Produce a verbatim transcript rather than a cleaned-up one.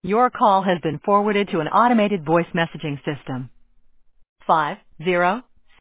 Your call has been forwarded to an automated voice messaging system. Five zero